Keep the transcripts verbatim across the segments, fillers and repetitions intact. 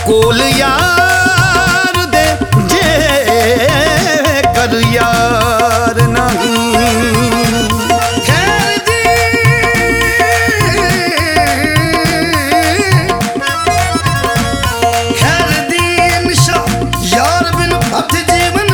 कोल यार दे जे कर यार नहीं खैर दी खैर दी हमेशा यार बिन पथ जीवन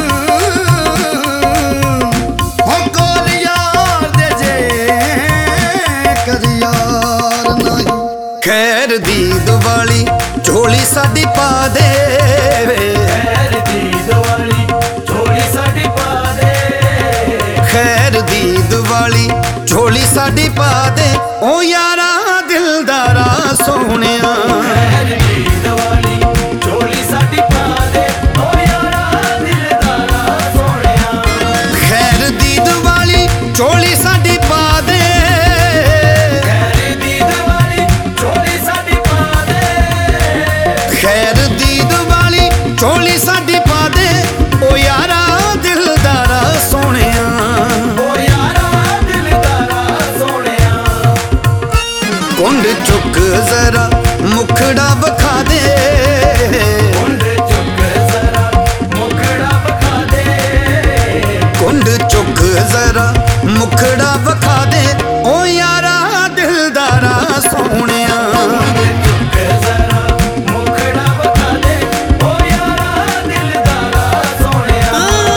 हो कोल यार दे जे कर यार नहीं खैर दी दिवाली झोली साडी पा दे खैर दी दिवाली झोली साडी पा दे खैर दी दिवाली झोली साडी पा दे ओ यारा दिलदारा सोहणिया खैर दी दिवाली झोली साडी पा दे ओ यारा दिलदारा सोहणिया खैर दी दिवाली झोली साडी पा दे खैर दी दिवाली झोली साडी पा दे खैर दी दिवाली झोली साडी पा दे ओ यारा दिलदारा सोहणिया ओ यारा दिलदारा सोहणिया कुंड चुक जरा मुखड़ा बखा दे कुंड चुक जरा मुखड़ा बखा दे कुंड चुक जरा मुखड़ा बखा दे ओ यारा दिलदारा सोहणिया चुक जरा मुखड़ा बखा दे ओ यारा दिलदारा सोहणिया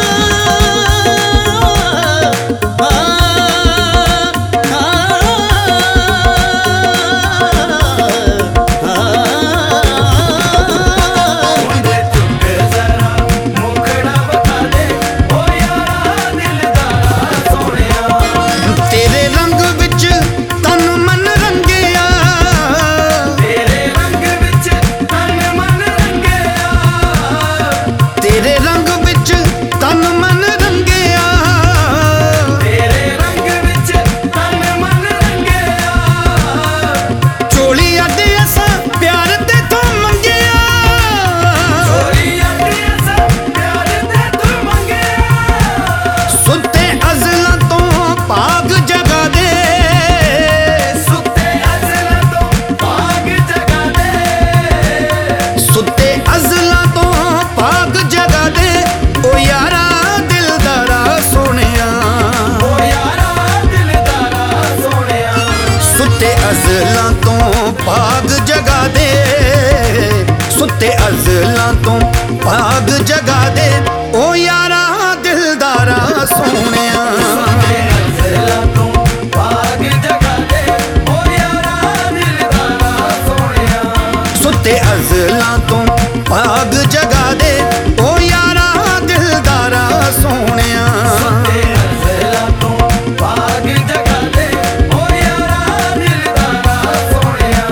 कुंड चुक जरा मुखड़ा बखा दे ओ यारा दिलदारा सोहणिया तेरे रंग विच तन मन रंगिया तेरे रंग विच तन मन रंगिया तेरे रंग विच तन मन रंगिया तेरे रंग विच तन मन रंगिया चोली अड्डे असा प्यार ते तू मंगिया चोरी अड्डे असा प्यार ते तू मंगिया सुते अज़लां तो पाग जगा दे सुते अज़लां तो पाग जगा दे सुते अज़लां तो पाग जगा दे ओ यारा दिलदारा सोहणिया ओ यारा दिलदारा सोहणिया सुते अज़लां तो पाग जगा दे सुते अज़लां तो पाग जगा दे ओ यारा दिलदारा सोहणिया सुते अज़लां तो पाग जगा दे ओ यारा दिलदारा सोहणिया सुते अज़लां तो पाग जगा दे ओ यारा दिलदारा सोहणिया सुते अज़लां तो पाग जगा दे ओ यारा दिलदारा सोहणिया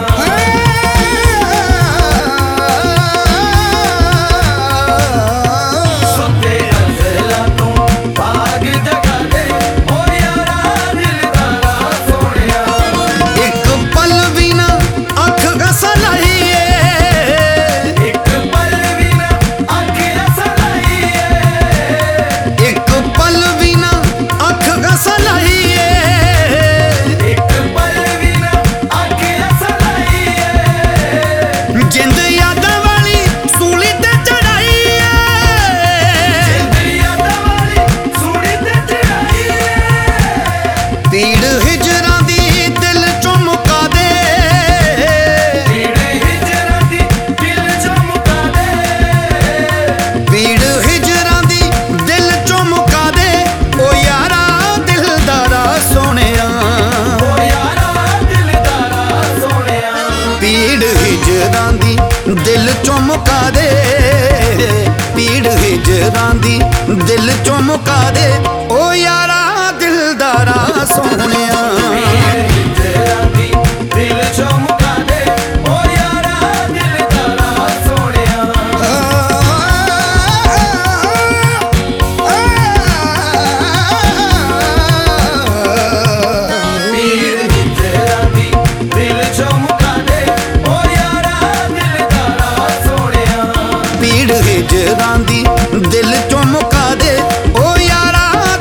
सुते अज़लां तो पाग जगा दे ओ यारा दिलदारा सोहणिया एक पल भी ना अख घसा लाइए एक पल भी ना अख ऐसा लाइए एक पल भी ना अख घसा लाइए एक पल भी ना अख ऐसा लाइए जिंद यादां वाली सूली ते चढ़ाई जिंद यादां वाली सूली ते चढ़ाई पीड़ हिजरां दी दिल चों मुका दे पीड़ हिजरां दी दिल चों मुका दे पीड़ हिजरां दी दिल चों मुका दे ओ यारा दिलदारा सोहणिया ओ यारा दिलदारा सोहणिया पीड़ हिजरां दी दिल चों मुका दे पीड़ हिजरां दी दिल चों मुका दे ओ यारा दिलदारा सोहणिया हिजरां दी दिल चों मुका दे ओ यारा दिलदारा सोहणिया पीर हिजरां दी दिल चों मुका दे ओ यारा दिलदारा सोहणिया पीड़ हिजरां दी दिल चों मुका दे ओ यारा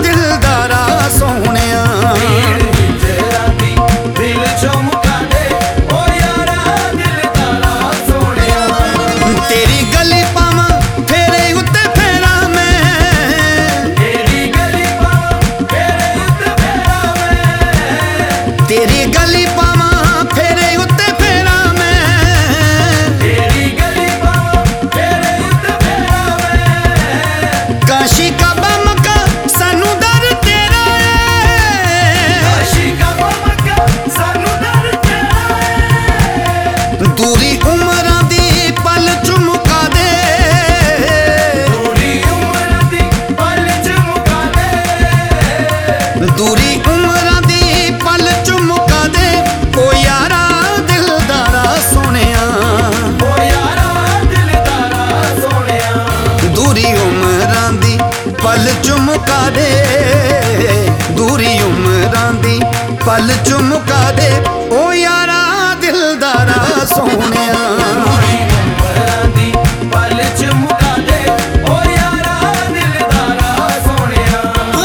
ਦੇ ਦੂਰੀ ਉਮਰਾਂ ਦੀ ਪਲ ਚੁਮਕਾ ਦੇ ਓ ਯਾਰਾ ਦਿਲਦਾਰਾ ਸੋਹਣਿਆ ਦੂਰੀ ਉਮਰਾਂ ਦੀ ਪਲ ਚ ਮੁਕਾ ਦੇ ਓ ਯਾਰਾ ਦਿਲਦਾਰਾ ਸੋਹਣਿਆ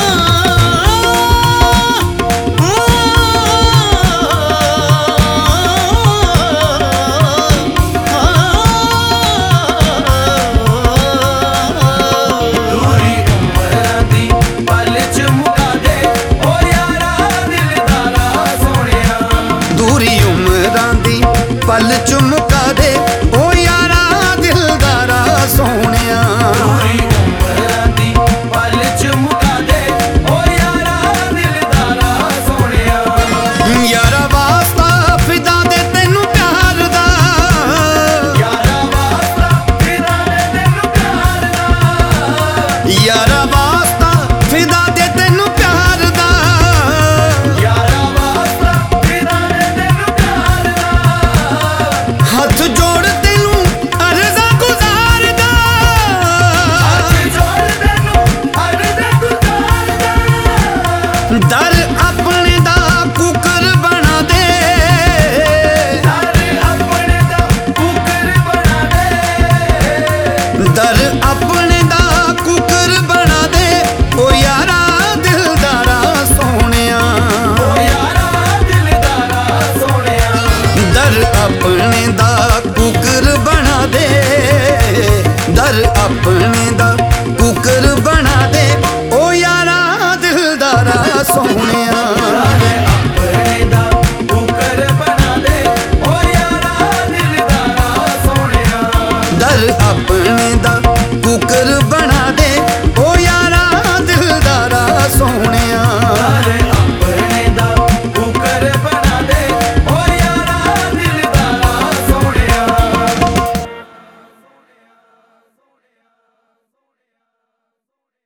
ਦੂਰੀ ਉਮਰਾਂ ਦੀ ਪਲ ਚ ਮੁਕਾ ਦੇ ਓ ਯਾਰਾ ਦਿਲਦਾਰਾ ਸੋਹਣਿਆ ਦੂਰੀ ਉਮਰਾਂ ਦੀ ਪਲ ਚੁਮਕਾ ਦੇ ਓ ਯਾਰਾ ਦਿਲਦਾਰਾ ਸੋਹਣਿਆ ਦੂਰੀ ਉਮਰਾਂ ਦੀ ਪਲ ਚ ਮੁਕਾ ਦੇ ਓ ਯਾਰਾ ਦਿਲਦਾਰਾ ਸੋਹਣਿਆ ਯਾਰਾ ਵਾਸਤਾ ਫਿਦਾ ਦੇ ਤੈਨੂੰ ਪਿਆਰ ਦਾ ਯਾਰਾ ਵਾਸਤਾ ਫਿਦਾ ਦੇ ਤੈਨੂੰ ਪਿਆਰ ਦਾ ਯਾਰਾ ਵਾਸਤਾ ਫਿਦਾ ਦੇ ਤੈਨੂੰ ਪਿਆਰ ਦਾ ਯਾਰਾ ਵਾਸਤਾ ਫਿਦਾ ਦੇ ਤੈਨੂੰ ਪਿਆਰ ਦਾ ਹੱਥ ਜੋੜ ਤੈਨੂੰ ਅਰਜ਼ਾਂ ਗੁਜ਼ਾਰਦਾ ਹੱਥ ਜੋੜ ਤੈਨੂੰ ਅਰਜ਼ਾਂ ਗੁਜ਼ਾਰਦਾ ਦਰ ਆਪਣੇ ਦਾ ਕੁਕਰ ਬਣਾ ਦੇ ਦਰ ਆਪਣੇ ਦਾ ਕੁਕਰ ਬਣਾ ਦੇ ਦਰ ਆਪਣੇ ਦਾ ਕੁਕਰ ਬਣਾ ਦੇ ਓ ਯਾਰਾ ਦਿਲਦਾਰਾ ਸੋਹਣਿਆ ਓ ਯਾਰਾ ਦਿਲਦਾਰਾ ਸੋਹਣਿਆ ਦਰ ਆਪਣੇ ਦਾ ਕੁਕਰ ਬਣਾ ਦੇ ਦਰ ਆਪਣੇ ਦਾ ਕੁਕਰ ਬਣਾ ਦੇ ਓ ਯਾਰਾ ਦਿਲਦਾਰਾ ਸੋਹਣਿਆ ਆਪਣੇ ਦਾ ਕੁਕਰ ਬਣਾ ਦੇ ਓ ਯਾਰਾ ਦਿਲਦਾਰਾ ਸੋਹਣਿਆ ਦਰ ਆਪਣੇ ਦਾ ਕੁਕਰ ਬਣਾ ਦੇ